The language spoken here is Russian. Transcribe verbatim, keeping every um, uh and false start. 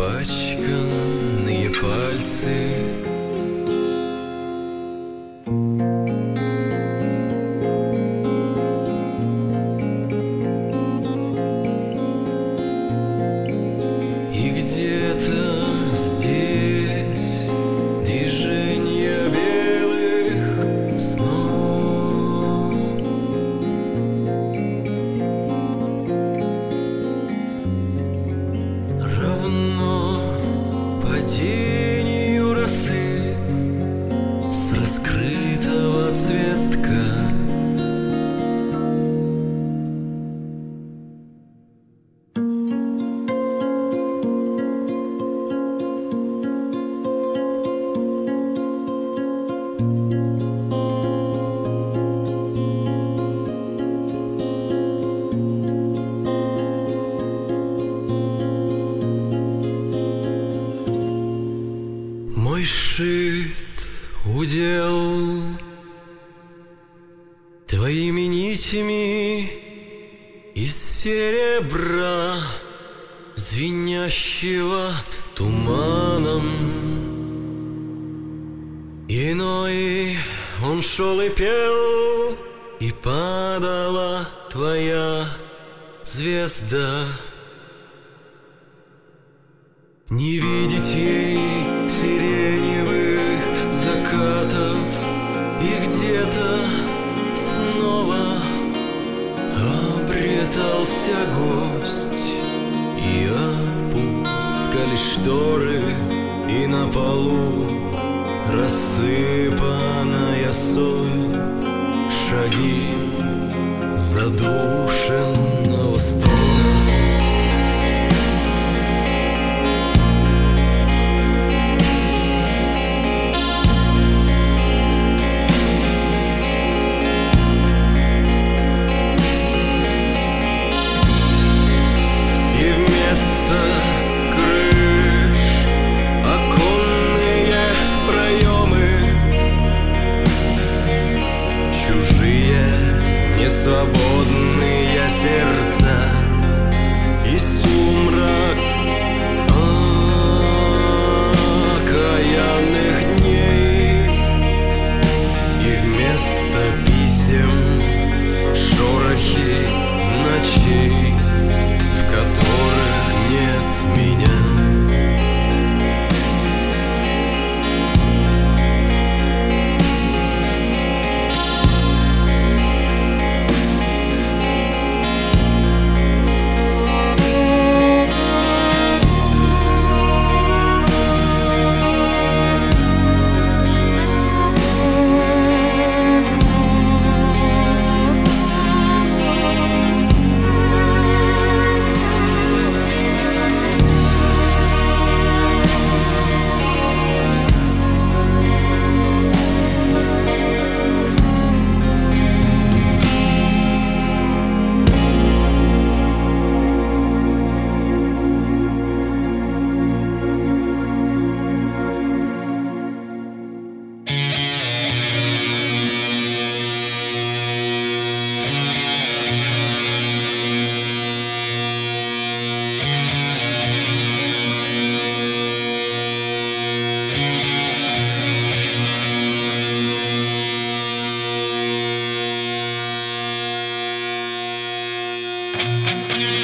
испачканные пальцы. И где-то здесь движение белых снов. Равно падению росы с раскрытого цветка. Мой шит удел твоими нитями из серебра, звенящего туманом. Иной он шел и пел, и падала твоя звезда. Не видеть ей сиреневых закатов, и где-то снова обретался гость, и опускали шторы, и на полу рассыпанная соль, шаги задушенного строя. Свободные сердца и сумрак окаянных дней, и вместо писем шорохи ночей, в которых нет меня. Thank you.